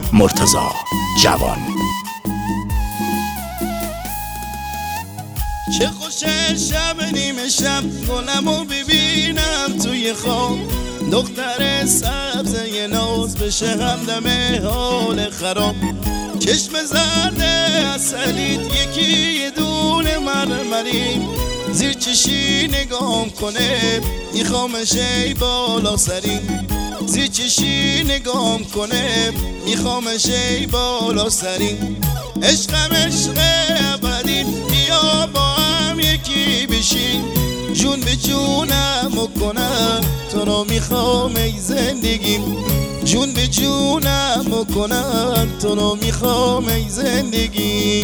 مرتضی جوان. چه خوشه شب نیمه شب گلمو ببینم توی خواب، دختر سبزه ناز بشه همدم حال خراب. چشم زرد اصلیت یکی یه دونه مرمری، زیر چشی نگام کنه میخوامش ای بالا سری. زیر چشی نگام کنه میخوامش ای بالا سری. عشقم عشق ابدی، بیا با هم یکی بشین، جون به جونم کنم تو رو میخوام ای زندگیم. جون به جونم کنم تو رو میخوام ای زندگی.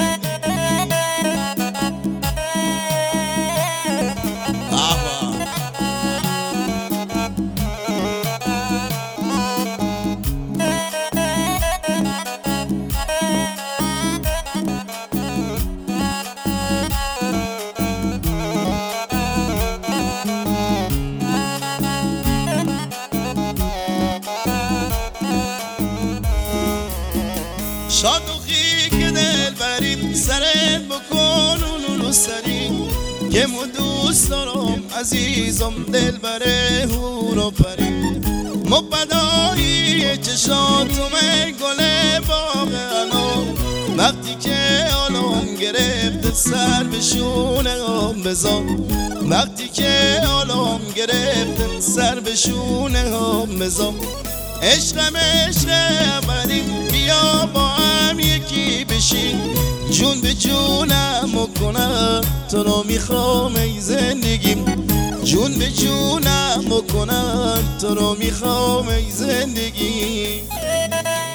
شادوخی که دل برید سرت بکن اونو سری، که مو دوست دارم عزیزم دل بره هورو پری. مبدایی چشاتومه گل باغ انا، وقتی که آلام گرفت سر به شونه هم بزن. وقتی که آلام گرفت سر به شونه هم بزن. عشقم عشق ابدی، بیا با هم یکی بشین، جون به جونم کنم تو رو میخوام ای زندگیم. جون به جونم کنم تو رو میخوام ای زندگی.